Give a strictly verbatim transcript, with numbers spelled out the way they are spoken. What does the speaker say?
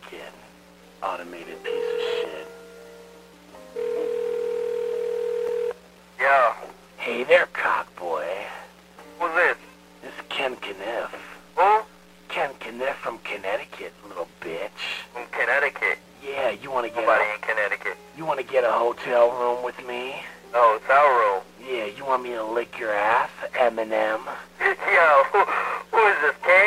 Connecticut. Automated piece of shit. Yeah. Hey there, cockboy. Who's this? This is Ken Kniff. Who? Ken Kniff from Connecticut, little bitch. In Connecticut. Yeah, you want to get Nobody a, in Connecticut. you want to get a hotel room with me? Oh, it's our room. Yeah, you want me to lick your ass, Eminem? Yo, who, who is this, King?